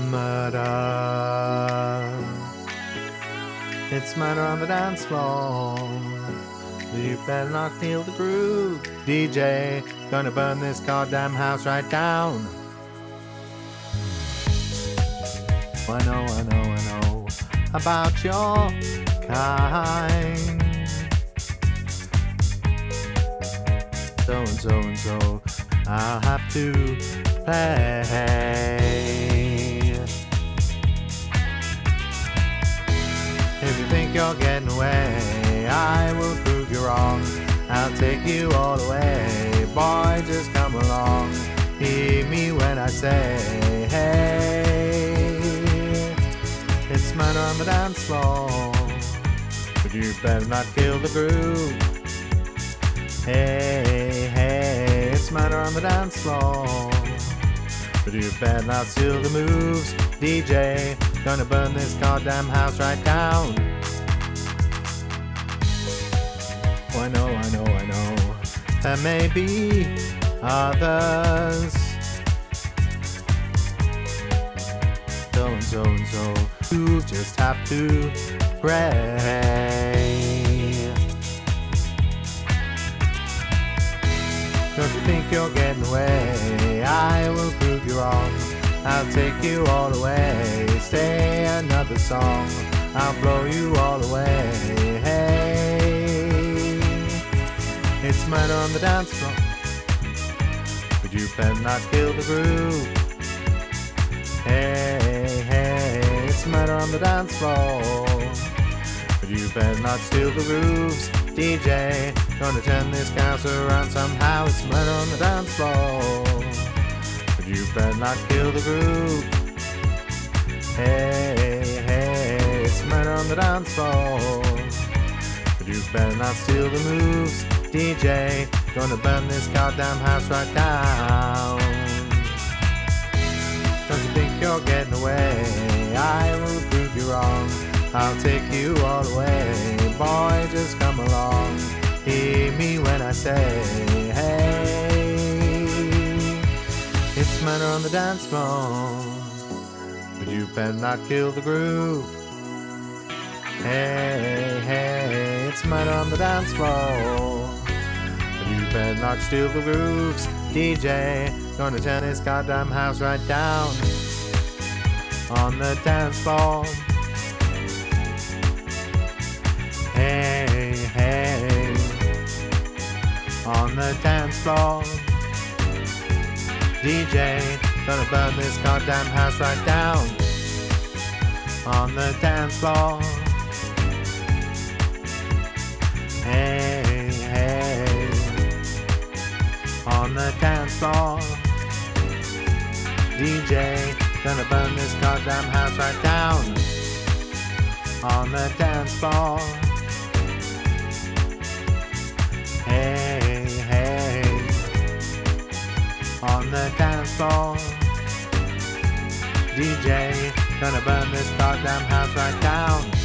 Murder. It's murder on the dance floor. You better not feel the groove, DJ. Gonna burn this goddamn house right down. I know about your kind. So I'll have to play. If you think you're getting away, I will prove you wrong. I'll take you all the way. Boy, just come along. Hear me when I say, hey, it's murder on the dance floor, but you better not kill the groove. Hey, it's murder on the dance floor, but you better not steal the moves. DJ, gonna burn this goddamn house right down. Oh, I know. There may be others. So, you just have to pray. Don't you think you're getting away? I will prove you wrong. I'll take you all the way. Stay another song, I'll blow you all away. Hey, it's murder on the dance floor, but you better not kill the groove. Hey, it's murder on the dance floor, but you better not steal the grooves. DJ, gonna turn this house around somehow. It's murder on the dance floor, but you better not kill the groove. Hey, it's murder on the dance floor, but you better not steal the moves. DJ, gonna burn this goddamn house right down. Don't you think you're getting away? I will prove you wrong. I'll take you all the way. Boy, just come along. Hear me when I say, hey, it's murder on the dance floor, but you better not kill the groove. Hey, it's murder on the dance floor, but you better not steal the grooves. DJ, gonna turn this goddamn house right down. On the dance floor. Hey, on the dance floor. DJ, gonna burn this goddamn house right down. On the dance floor. Hey, on the dance floor. DJ, gonna burn this goddamn house right down. On the dance floor. Hey, on the dance floor. DJ, gonna burn this goddamn house right down.